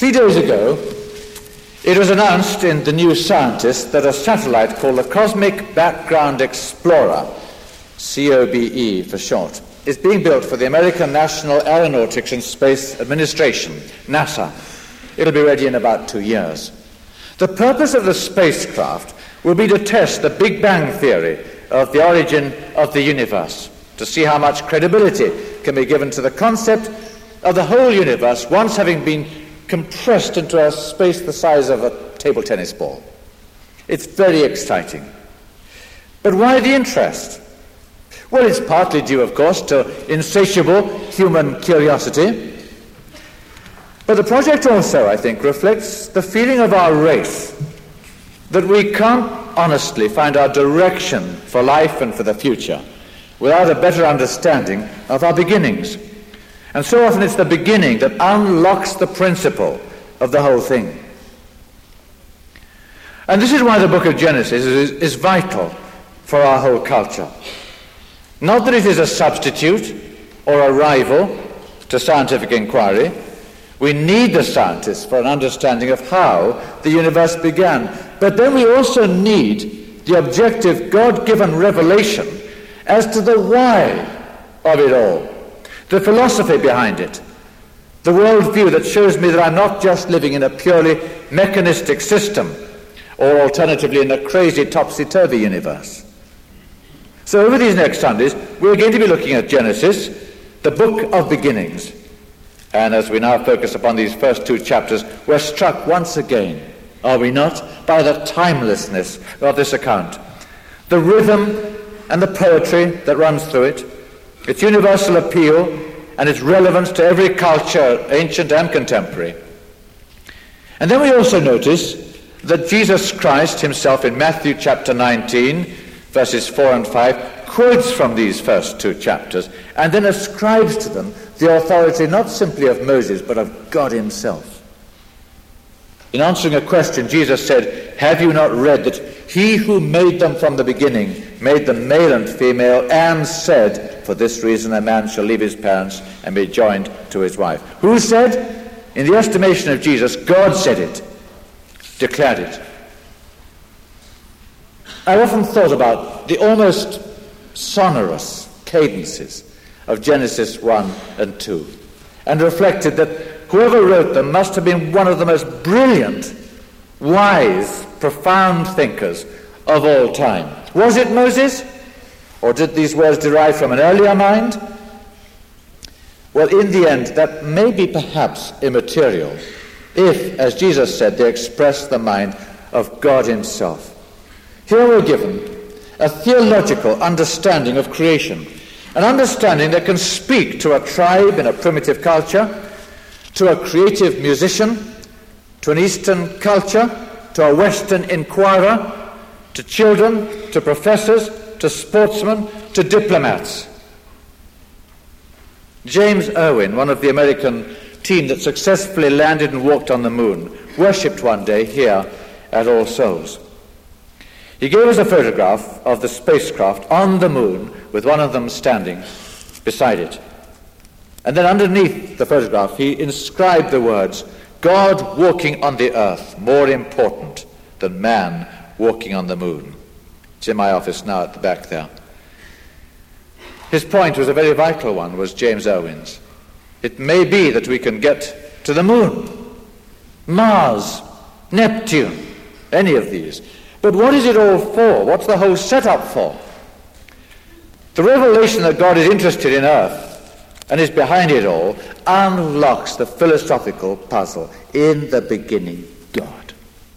3 days ago, it was announced in The New Scientist that a satellite called the Cosmic Background Explorer, COBE for short, is being built for the American National Aeronautics and Space Administration, NASA. It'll be ready in about 2 years. The purpose of the spacecraft will be to test the Big Bang theory of the origin of the universe, to see how much credibility can be given to the concept of the whole universe once having been compressed into a space the size of a table tennis ball. It's very exciting. But why the interest? Well, it's partly due, of course, to insatiable human curiosity. But the project also, I think, reflects the feeling of our race that we can't honestly find our direction for life and for the future without a better understanding of our beginnings. And so often it's the beginning that unlocks the principle of the whole thing. And this is why the book of Genesis is vital for our whole culture. Not that it is a substitute or a rival to scientific inquiry. We need the scientists for an understanding of how the universe began. But then we also need the objective God-given revelation as to the why of it all, the philosophy behind it, the worldview that shows me that I'm not just living in a purely mechanistic system, or alternatively in a crazy topsy-turvy universe. So over these next Sundays, we're going to be looking at Genesis, the book of beginnings. And as we now focus upon these first 2 chapters, we're struck once again, are we not, by the timelessness of this account, the rhythm and the poetry that runs through it, its universal appeal and its relevance to every culture, ancient and contemporary. And then we also notice that Jesus Christ himself in Matthew chapter 19, verses 4 and 5, quotes from these first 2 chapters and then ascribes to them the authority not simply of Moses but of God himself. In answering a question, Jesus said, "Have you not read that he who made them from the beginning made them male and female, and said, for this reason a man shall leave his parents and be joined to his wife." Who said? In the estimation of Jesus, God said it, declared it. I've often thought about the almost sonorous cadences of Genesis 1 and 2 and reflected that whoever wrote them must have been one of the most brilliant, wise, profound thinkers of all time. Was it Moses? Or did these words derive from an earlier mind? Well, in the end, that may be perhaps immaterial if, as Jesus said, they express the mind of God himself. Here we're given a theological understanding of creation, an understanding that can speak to a tribe in a primitive culture, to a creative musician, to an Eastern culture, to a Western inquirer, to children, to professors, to sportsmen, to diplomats. James Irwin, one of the American team that successfully landed and walked on the moon, worshipped one day here at All Souls. He gave us a photograph of the spacecraft on the moon with one of them standing beside it. And then underneath the photograph, he inscribed the words, "God walking on the earth, more important than man walking on the moon." It's in my office now at the back there. His point was a very vital one, was James Irwin's. It may be that we can get to the moon, Mars, Neptune, any of these. But what is it all for? What's the whole setup for? The revelation that God is interested in earth and is behind it all unlocks the philosophical puzzle. In the beginning, God.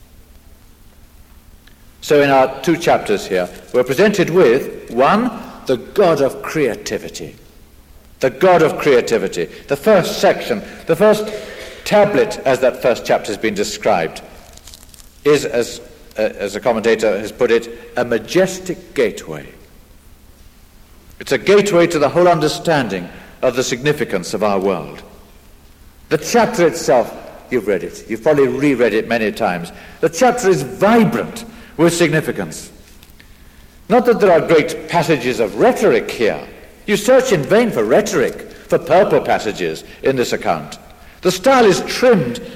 So in our 2 chapters here, we're presented with, 1, the God of creativity. The God of creativity. The first section, the first tablet, as that first chapter has been described, is, as a commentator has put it, a majestic gateway. It's a gateway to the whole understanding of the significance of our world. The chapter itself, you've read it, you've probably reread it many times. The chapter is vibrant with significance. Not that there are great passages of rhetoric here. You search in vain for rhetoric, for purple passages in this account. The style is trimmed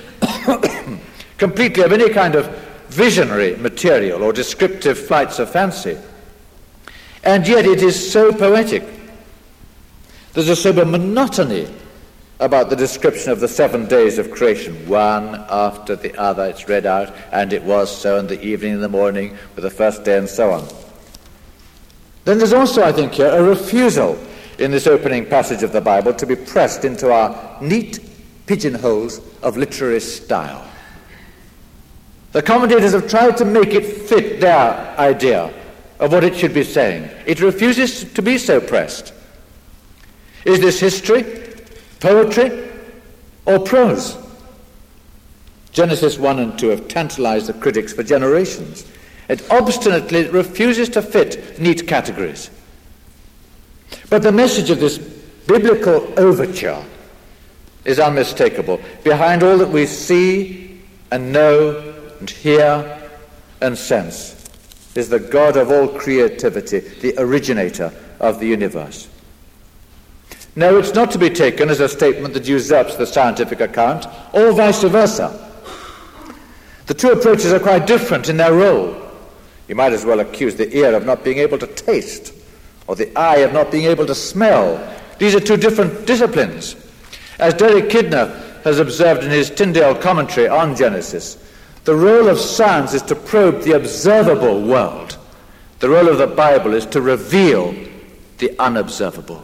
completely of any kind of visionary material or descriptive flights of fancy. And yet it is so poetic. There's a sober monotony about the description of the 7 days of creation, one after the other. It's read out, and it was so, and the evening and the morning were the first day, and so on. Then there's also, I think, here a refusal in this opening passage of the Bible to be pressed into our neat pigeonholes of literary style. The commentators have tried to make it fit their idea of what it should be saying. It refuses to be so pressed. Is this history, poetry, or prose? Genesis 1 and 2 have tantalized the critics for generations. It obstinately refuses to fit neat categories. But the message of this biblical overture is unmistakable. Behind all that we see and know and hear and sense is the God of all creativity, the originator of the universe. No, it's not to be taken as a statement that usurps the scientific account, or vice versa. The two approaches are quite different in their role. You might as well accuse the ear of not being able to taste, or the eye of not being able to smell. These are two different disciplines. As Derek Kidner has observed in his Tyndale commentary on Genesis, the role of science is to probe the observable world. The role of the Bible is to reveal the unobservable.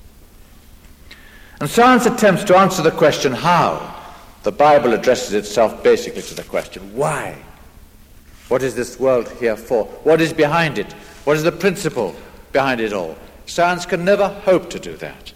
And science attempts to answer the question how. The Bible addresses itself basically to the question why. What is this world here for? What is behind it? What is the principle behind it all? Science can never hope to do that.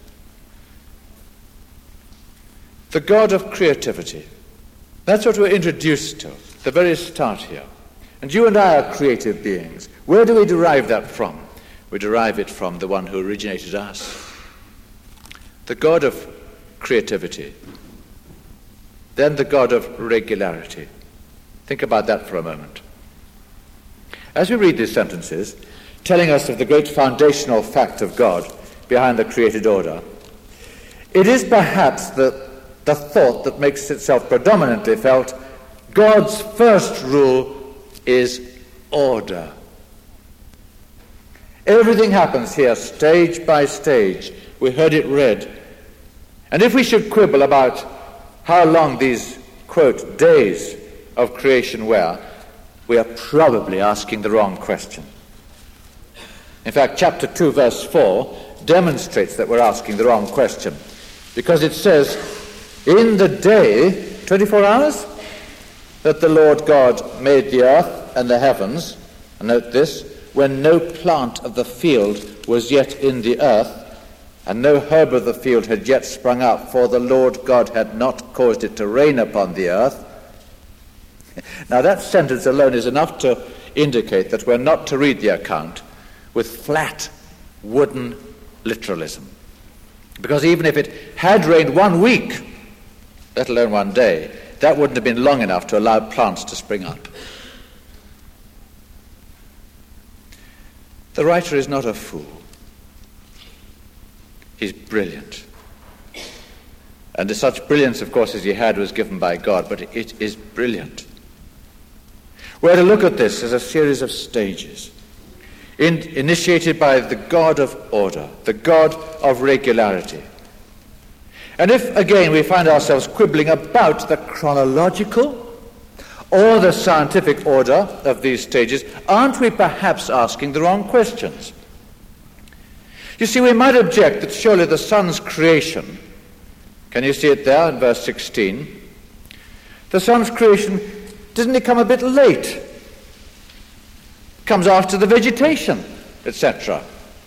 The God of creativity. That's what we're introduced to at the very start here. And you and I are creative beings. Where do we derive that from? We derive it from the one who originated us. The God of creativity. Then the God of regularity. Think about that for a moment. As we read these sentences, telling us of the great foundational fact of God behind the created order, it is perhaps the thought that makes itself predominantly felt. God's first rule is order. Everything happens here stage by stage. We heard it read. And if we should quibble about how long these, quote, days of creation were, we are probably asking the wrong question. In fact, chapter 2, verse 4 demonstrates that we're asking the wrong question, because it says, in the day, 24 hours, that the Lord God made the earth and the heavens, and note this, when no plant of the field was yet in the earth, and no herb of the field had yet sprung up, for the Lord God had not caused it to rain upon the earth. Now that sentence alone is enough to indicate that we're not to read the account with flat, wooden literalism. Because even if it had rained 1 week, let alone 1 day, that wouldn't have been long enough to allow plants to spring up. The writer is not a fool. He's brilliant. And such brilliance, of course, as he had was given by God, but it is brilliant. We're to look at this as a series of stages, initiated by the God of order, the God of regularity. And if, again, we find ourselves quibbling about the chronological or the scientific order of these stages, aren't we perhaps asking the wrong questions? You see, we might object that surely the sun's creation, can you see it there in verse 16? The sun's creation, doesn't it come a bit late? It comes after the vegetation, etc.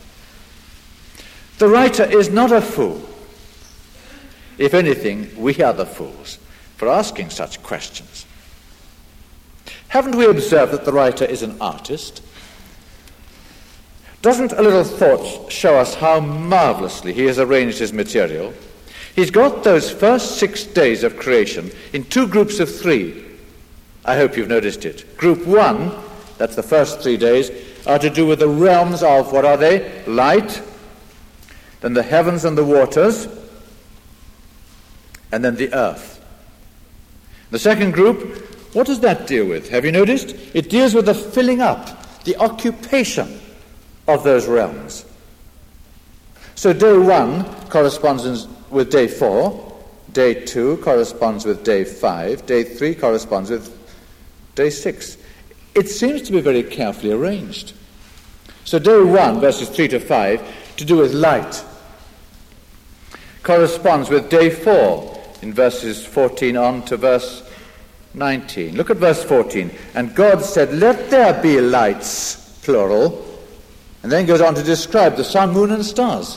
The writer is not a fool. If anything, we are the fools for asking such questions. Haven't we observed that the writer is an artist? Doesn't a little thought show us how marvelously he has arranged his material? He's got those first 6 days of creation in 2 groups of 3. I hope you've noticed it. Group 1, that's the first 3 days, are to do with the realms of, what are they? Light, then the heavens and the waters, and then the earth. The second group, what does that deal with? Have you noticed? It deals with the filling up, the occupation of those realms. So day 1 corresponds with day 4, day 2 corresponds with day 5, day 3 corresponds with day 6. It seems to be very carefully arranged. So day 1, verses 3 to 5, to do with light, corresponds with day 4 in verses 14 on to verse 19. Look at verse 14. And God said, "Let there be lights," plural, and then goes on to describe the sun, moon, and stars.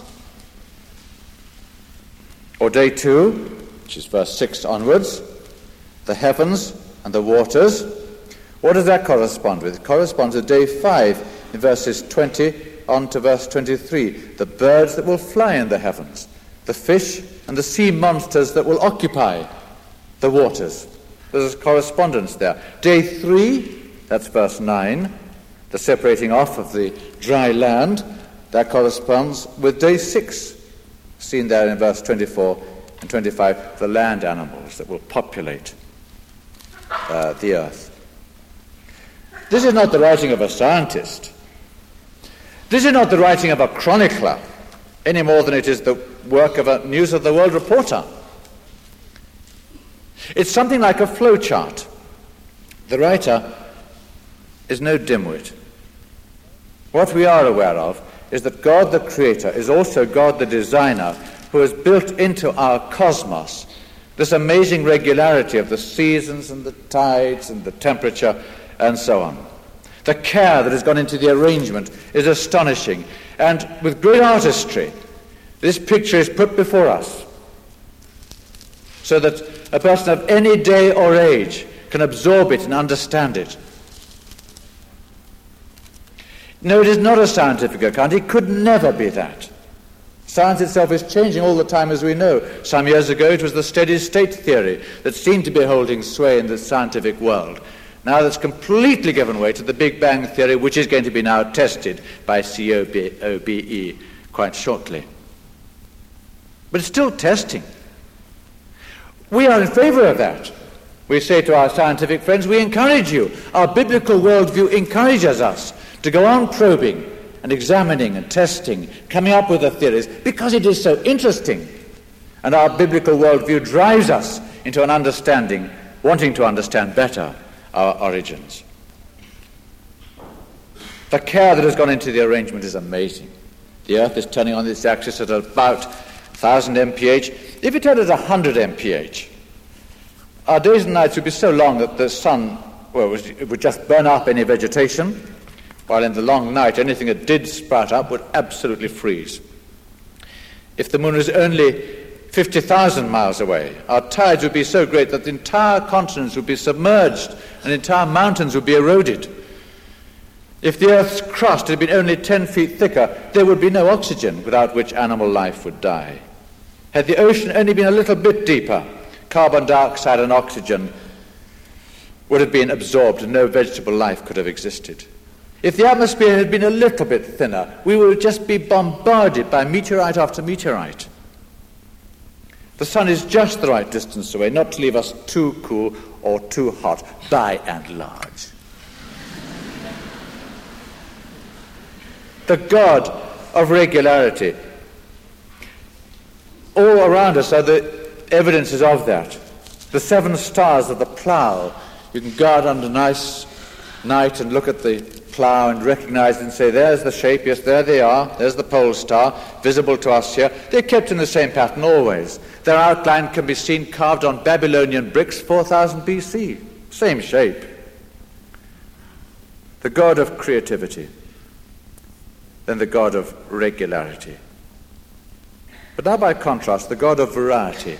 Or day 2, which is verse 6 onwards, the heavens and the waters. What does that correspond with? It corresponds to day 5 in verses 20 on to verse 23. The birds that will fly in the heavens, the fish and the sea monsters that will occupy the waters. There's a correspondence there. Day 3, that's verse 9, the separating off of the dry land, that corresponds with day 6, seen there in verse 24 and 25, the land animals that will populate the earth. This is not the writing of a scientist. This is not the writing of a chronicler, any more than it is the work of a News of the World reporter. It's something like a flowchart. The writer is no dimwit. What we are aware of is that God the Creator is also God the Designer, who has built into our cosmos this amazing regularity of the seasons and the tides and the temperature and so on. The care that has gone into the arrangement is astonishing. And with great artistry, this picture is put before us so that a person of any day or age can absorb it and understand it. No, it is not a scientific account. It could never be that. Science itself is changing all the time, as we know. Some years ago it was the steady state theory that seemed to be holding sway in the scientific world. Now that's completely given way to the Big Bang theory, which is going to be now tested by COBE quite shortly. But it's still testing. We are in favor of that. We say to our scientific friends, we encourage you. Our biblical worldview encourages us to go on probing and examining and testing, coming up with the theories, because it is so interesting. And our biblical worldview drives us into an understanding, wanting to understand better our origins. The care that has gone into the arrangement is amazing. The Earth is turning on its axis at about 1,000 mph. If it had at 100 mph, our days and nights would be so long that the sun, it would just burn up any vegetation, while in the long night anything that did sprout up would absolutely freeze. If the moon was only 50,000 miles away, our tides would be so great that the entire continents would be submerged and entire mountains would be eroded. If the Earth's crust had been only 10 feet thicker, there would be no oxygen, without which animal life would die. Had the ocean only been a little bit deeper, carbon dioxide and oxygen would have been absorbed and no vegetable life could have existed. If the atmosphere had been a little bit thinner, we would just be bombarded by meteorite after meteorite. The sun is just the right distance away, not to leave us too cool or too hot, by and large. The God of regularity. All around us are the evidences of that. The 7 stars of the plough. You can go out under nice night and look at the plough and recognize it and say, there's the shape, yes, there they are, there's the pole star, visible to us here. They're kept in the same pattern always. Their outline can be seen carved on Babylonian bricks 4000 BC. Same shape. The God of creativity, then the God of regularity. But now by contrast, the God of variety.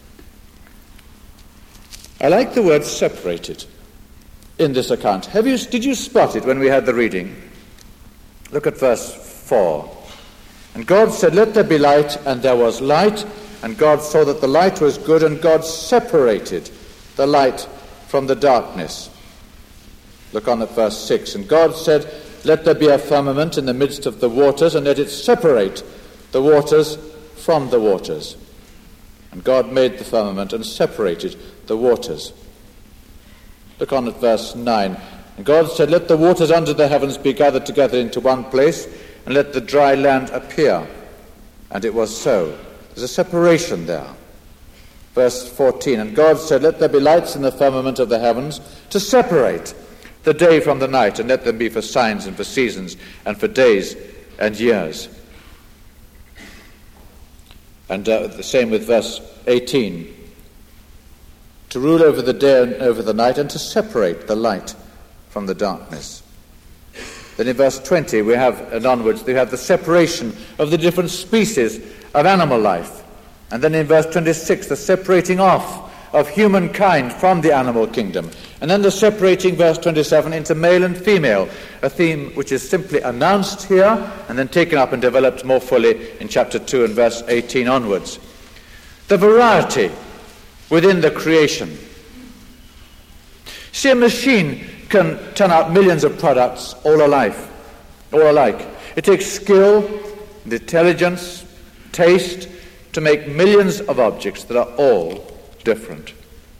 I like the word separated in this account. Did you spot it when we had the reading? Look at verse 4. And God said, let there be light, and there was light, and God saw that the light was good, and God separated the light from the darkness. Look on at verse 6. And God said, let there be a firmament in the midst of the waters, and let it separate the waters from the waters. And God made the firmament and separated the waters Look on at verse 9. And God said, "Let the waters under the heavens be gathered together into one place, and let the dry land appear." And it was so. There's a separation there. Verse 14, and God said, "Let there be lights in the firmament of the heavens to separate the day from the night, and let them be for signs and for seasons and for days and years." And the same with verse 18. To rule over the day and over the night, and to separate the light from the darkness. Then in verse 20 we have, and onwards, we have the separation of the different species of animal life. And then in verse 26, the separating off of humankind from the animal kingdom. And then the separating, verse 27, into male and female, a theme which is simply announced here and then taken up and developed more fully in chapter 2 and verse 18 onwards. The variety within the creation. See, a machine can turn out millions of products all alike. It takes skill and intelligence, taste, to make millions of objects that are all different.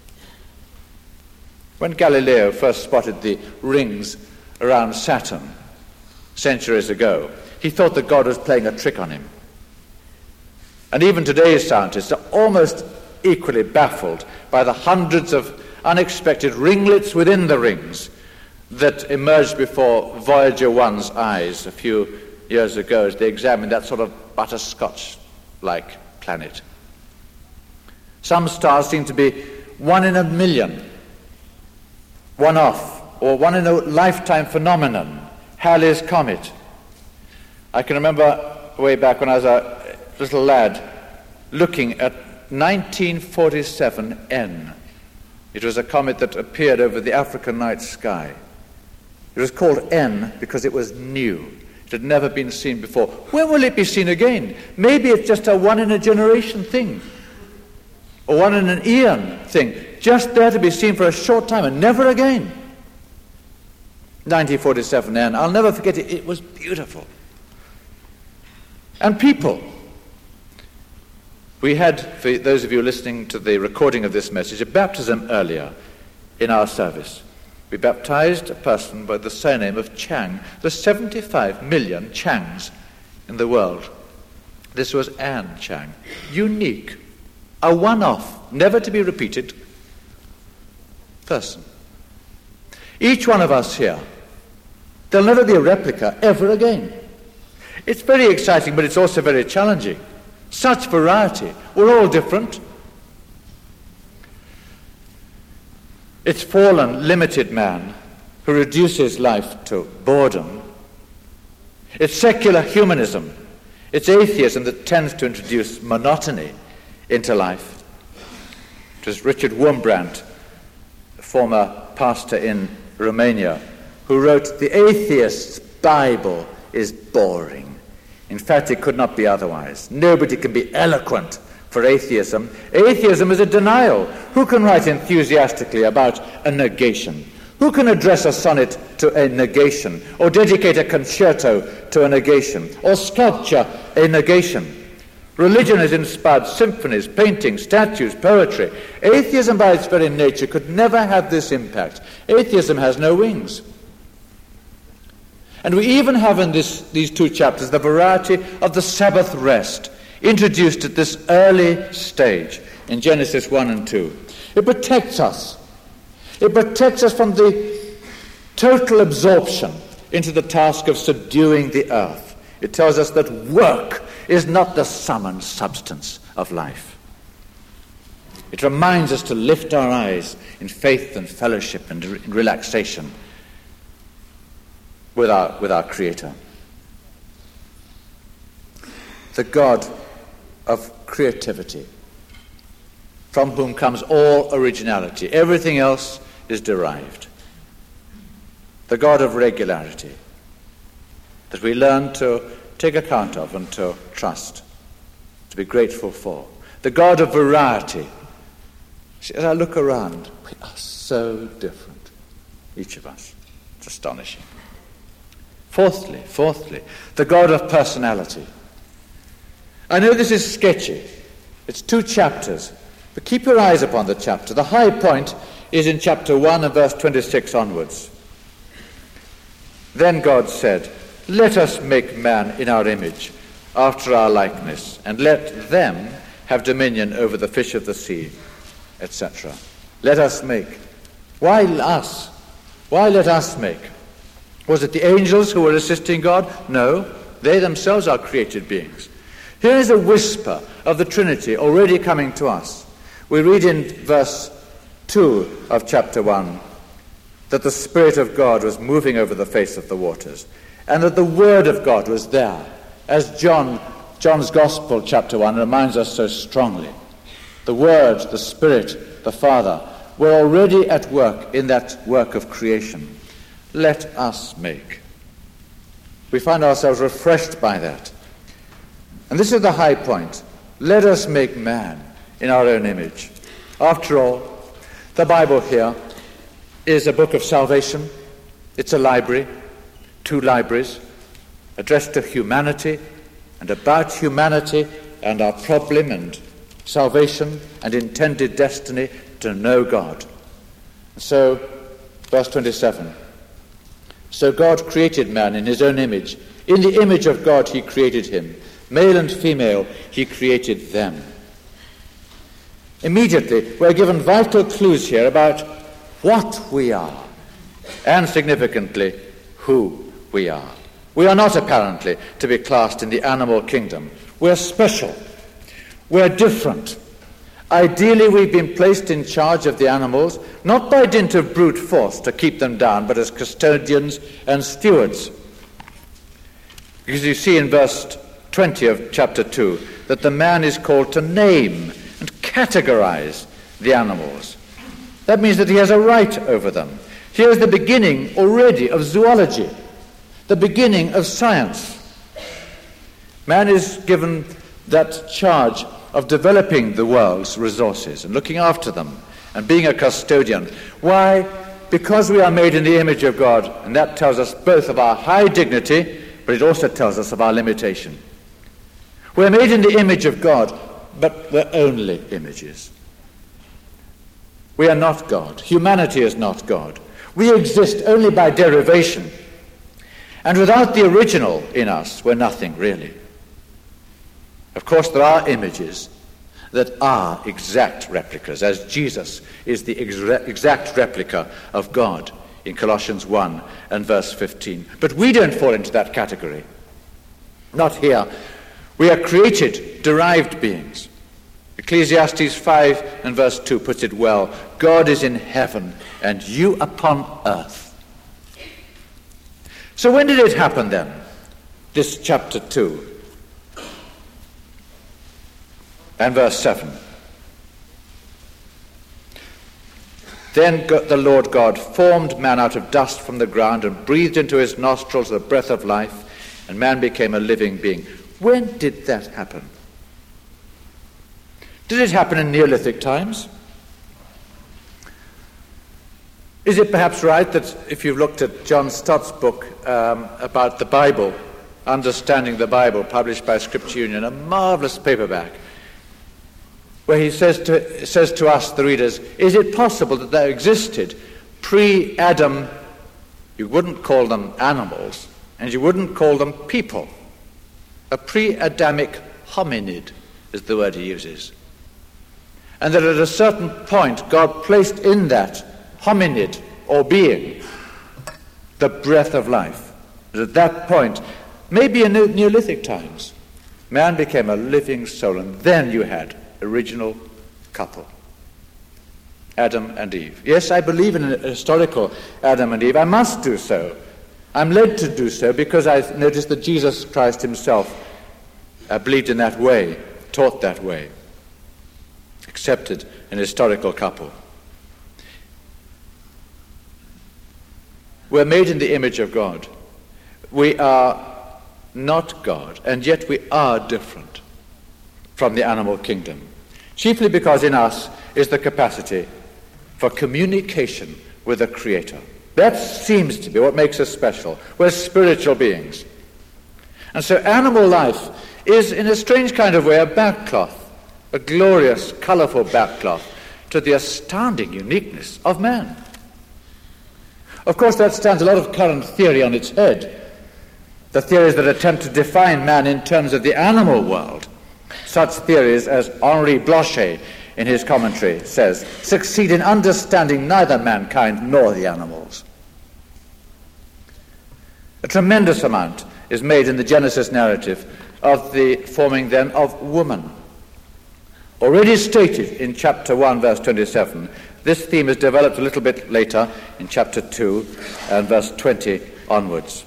When Galileo first spotted the rings around Saturn centuries ago, he thought that God was playing a trick on him. And even today's scientists are almost equally baffled by the hundreds of unexpected ringlets within the rings that emerged before Voyager 1's eyes a few years ago as they examined that sort of butterscotch-like planet. Some stars seem to be 1 in a million, one-off, or 1 in a lifetime phenomenon. Halley's Comet. I can remember way back when I was a little lad looking at 1947 N. It was a comet that appeared over the African night sky. It was called N because it was new. It had never been seen before. When will it be seen again? Maybe it's just a 1 in a generation thing, or 1 in an eon thing, just there to be seen for a short time and never again. 1947 N. I'll never forget it. It was beautiful. And people. We had, for those of you listening to the recording of this message, a baptism earlier in our service. We baptized a person by the surname of Chang. There's 75 million Changs in the world. This was Anne Chang. Unique. A one-off, never to be repeated person. Each one of us here, there'll never be a replica ever again. It's very exciting, but it's also very challenging. Such variety. We're all different. It's fallen, limited man who reduces life to boredom. It's secular humanism. It's atheism that tends to introduce monotony into life. It was Richard Wurmbrand, a former pastor in Romania, who wrote, "The atheist's Bible is boring. In fact, it could not be otherwise. Nobody can be eloquent for atheism. Atheism is a denial. Who can write enthusiastically about a negation? Who can address a sonnet to a negation, or dedicate a concerto to a negation, or sculpture a negation? Religion has inspired symphonies, paintings, statues, poetry. Atheism by its very nature could never have this impact. Atheism has no wings." And we even have in these two chapters the variety of the Sabbath rest, introduced at this early stage in Genesis 1 and 2. It protects us. It protects us from the total absorption into the task of subduing the earth. It tells us that work is not the sum and substance of life. It reminds us to lift our eyes in faith and fellowship and in relaxation with our Creator. The God of creativity, from whom comes all originality. Everything else is derived. The God of regularity, that we learn to take account of and to trust, to be grateful for. The God of variety. See, as I look around, we are so different, each of us. It's astonishing. Fourthly, the God of personality. I know this is sketchy. It's 2 chapters. But keep your eyes upon the chapter. The high point is in chapter 1 and verse 26 onwards. Then God said, "Let us make man in our image, after our likeness, and let them have dominion over the fish of the sea," etc. Let us make. Why us? Why let us make? Was it the angels who were assisting God? No, they themselves are created beings. Here is a whisper of the Trinity already coming to us. We read in verse 2 of chapter 1 that the Spirit of God was moving over the face of the waters, and that the Word of God was there, as John's Gospel, chapter 1, reminds us so strongly. The Word, the Spirit, the Father were already at work in that work of creation. Let us make. We find ourselves refreshed by that. And this is the high point. Let us make man in our own image. After all, the Bible here is a book of salvation. It's a library, 2 libraries, addressed to humanity and about humanity and our problem and salvation and intended destiny to know God. So, verse 27, "So God created man in his own image. In the image of God he created him. Male and female he created them." Immediately, we're given vital clues here about what we are, and significantly, who we are. We are not apparently to be classed in the animal kingdom. We're special. We're different. Ideally, we've been placed in charge of the animals, not by dint of brute force to keep them down, but as custodians and stewards. Because you see in verse 20 of chapter 2 that the man is called to name and categorize the animals. That means that he has a right over them. Here's the beginning already of zoology, the beginning of science. Man is given that charge of developing the world's resources and looking after them and being a custodian. Why? Because we are made in the image of God, and that tells us both of our high dignity, but it also tells us of our limitation. We're made in the image of God, but we're only images. We are not God. Humanity is not God. We exist only by derivation. And without the original in us, we're nothing really. Of course, there are images that are exact replicas, as Jesus is the exact replica of God in Colossians 1 and verse 15. But we don't fall into that category. Not here. We are created, derived beings. Ecclesiastes 5 and verse 2 puts it well. God is in heaven and you upon earth. So when did it happen then? This chapter 2 and verse 7. Then the Lord God formed man out of dust from the ground and breathed into his nostrils the breath of life, and man became a living being. When did that happen? Did it happen in Neolithic times? Is it perhaps right that if you've looked at John Stott's book about the Bible, Understanding the Bible, published by Scripture Union, a marvelous paperback, where he says to us, the readers, is it possible that there existed pre-Adam, you wouldn't call them animals, and you wouldn't call them people, a pre-Adamic hominid is the word he uses, and that at a certain point God placed in that hominid or being the breath of life. And at that point, maybe in Neolithic times, man became a living soul, and then you had original couple, Adam and Eve. Yes, I believe in a historical Adam and Eve. I must do so. I'm led to do so because I've noticed that Jesus Christ himself believed in that way, taught that way, accepted an historical couple. We're made in the image of God. We are not God, and yet we are different from the animal kingdom. Chiefly because in us is the capacity for communication with the Creator. That seems to be what makes us special. We're spiritual beings. And so animal life is, in a strange kind of way, a backcloth, a glorious, colourful backcloth, to the astounding uniqueness of man. Of course, that stands a lot of current theory on its head. The theories that attempt to define man in terms of the animal world, such theories as Henri Blocher, in his commentary, says, succeed in understanding neither mankind nor the animals. A tremendous amount is made in the Genesis narrative of the forming then of woman. Already stated in chapter 1, verse 27, this theme is developed a little bit later in chapter 2 and verse 20 onwards.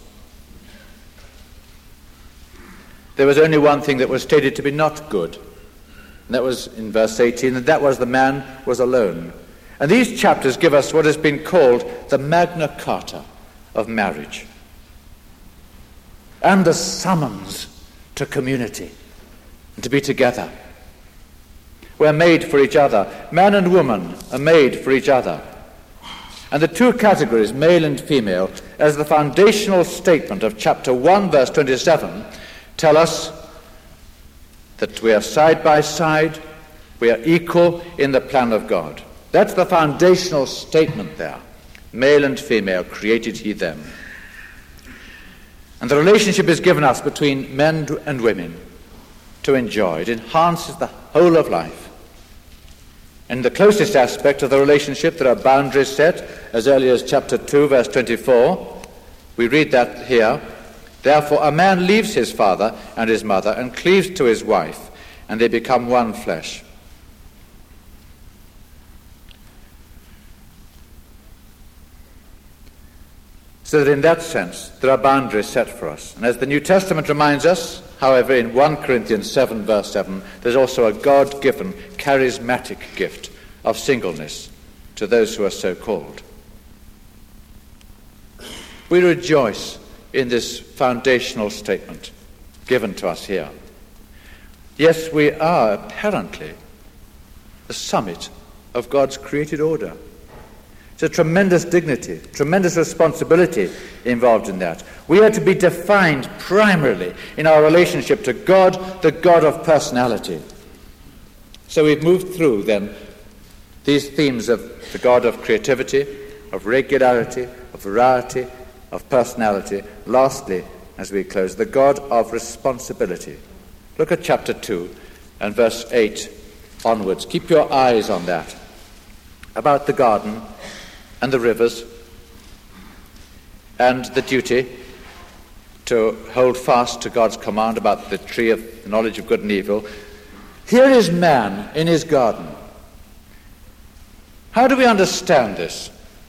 There was only one thing that was stated to be not good, and that was in verse 18, and that was the man was alone. And these chapters give us what has been called the Magna Carta of marriage, and the summons to community and to be together. We're made for each other. Man and woman are made for each other. And the two categories, male and female, as the foundational statement of chapter 1, verse 27, tell us that we are side by side, we are equal in the plan of God. That's the foundational statement there. Male and female, created he them. And the relationship is given us between men and women to enjoy. It enhances the whole of life. In the closest aspect of the relationship, there are boundaries set, as early as chapter 2, verse 24. We read that here. Therefore a man leaves his father and his mother and cleaves to his wife, and they become one flesh. So that in that sense, there are boundaries set for us. And as the New Testament reminds us, however, in 1 Corinthians 7, verse 7, there's also a God-given charismatic gift of singleness to those who are so called. We rejoice in this foundational statement given to us here. Yes, we are apparently the summit of God's created order. It's a tremendous dignity, tremendous responsibility involved in that. We are to be defined primarily in our relationship to God, the God of personality. So we've moved through then these themes of the God of creativity, of regularity, of variety, of personality. Lastly, as we close, the God of responsibility. Look at chapter 2 and verse 8 onwards. Keep your eyes on that. About the garden and the rivers and the duty to hold fast to God's command about the tree of the knowledge of good and evil. Here is man in his garden. How do we understand this?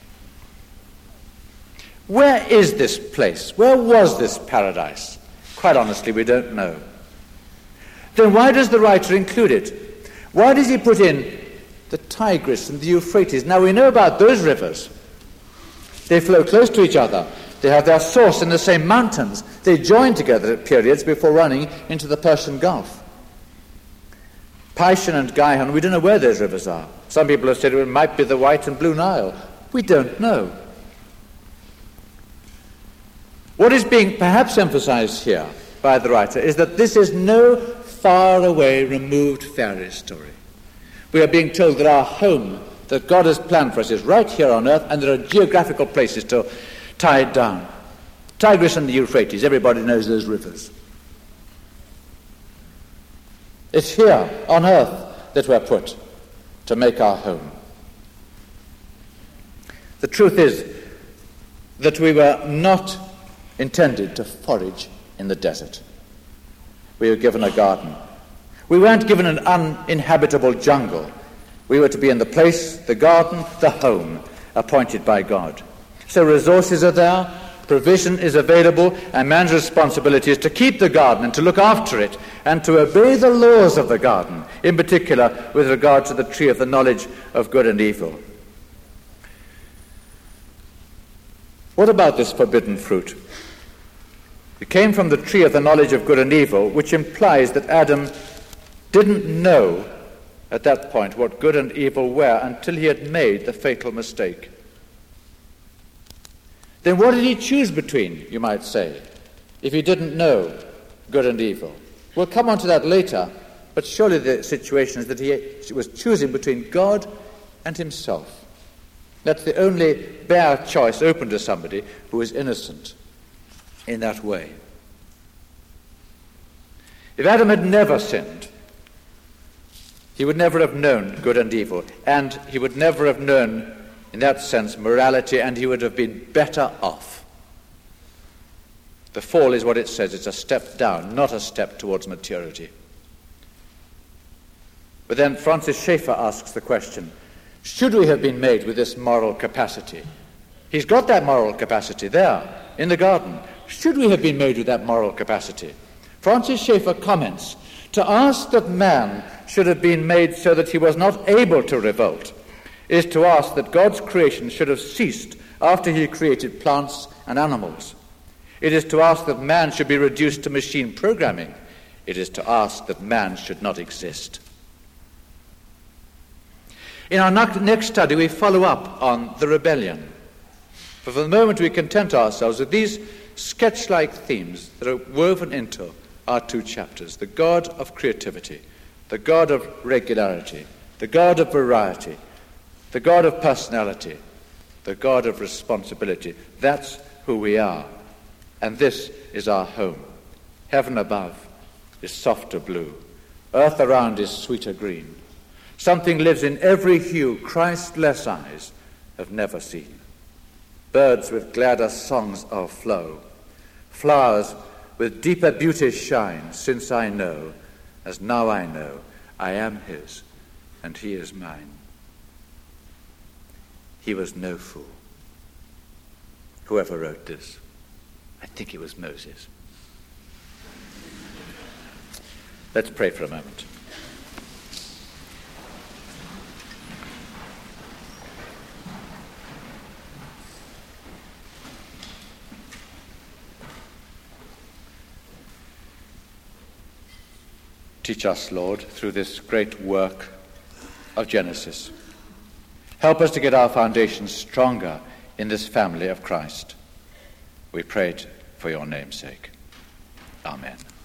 Where is this place? Where was this paradise? Quite honestly, we don't know. Then why does the writer include it? Why does he put in the Tigris and the Euphrates? Now we know about those rivers. They flow close to each other. They have their source in the same mountains. They join together at periods before running into the Persian Gulf. Pishon and Gihon, we don't know where those rivers are. Some people have said it might be the White and Blue Nile. We don't know. What is being perhaps emphasized here by the writer is that this is no far-away, removed fairy story. We are being told that our home, that God has planned for us, is right here on earth, and there are geographical places to tie it down. Tigris and the Euphrates, everybody knows those rivers. It's here on earth that we're put to make our home. The truth is that we were not intended to forage in the desert. We were given a garden. We weren't given an uninhabitable jungle. We were to be in the place, the garden, the home, appointed by God. So resources are there, provision is available, and man's responsibility is to keep the garden and to look after it and to obey the laws of the garden, in particular with regard to the tree of the knowledge of good and evil. What about this forbidden fruit? It came from the tree of the knowledge of good and evil, which implies that Adam didn't know at that point what good and evil were until he had made the fatal mistake. Then what did he choose between, you might say, if he didn't know good and evil? We'll come on to that later, but surely the situation is that he was choosing between God and himself. That's the only bare choice open to somebody who is innocent in that way. If Adam had never sinned, he would never have known good and evil, and he would never have known, in that sense, morality, and he would have been better off. The fall is what it says, it's a step down, not a step towards maturity. But then Francis Schaeffer asks the question, should we have been made with this moral capacity? He's got that moral capacity there, in the garden. Should we have been made with that moral capacity? Francis Schaeffer comments, to ask that man should have been made so that he was not able to revolt is to ask that God's creation should have ceased after he created plants and animals. It is to ask that man should be reduced to machine programming. It is to ask that man should not exist. In our next study, we follow up on the rebellion. But for the moment, we content ourselves with these sketch-like themes that are woven into our two chapters: the God of creativity, the God of regularity, the God of variety, the God of personality, the God of responsibility. That's who we are. And this is our home. Heaven above is softer blue. Earth around is sweeter green. Something lives in every hue Christ-less eyes have never seen. Birds with gladder songs of flow. Flowers with deeper beauty shine, since I know, as now I know, I am his and he is mine. He was no fool. Whoever wrote this, I think it was Moses. Let's pray for a moment. Teach us, Lord, through this great work of Genesis. Help us to get our foundations stronger in this family of Christ. We pray it for your name's sake. Amen.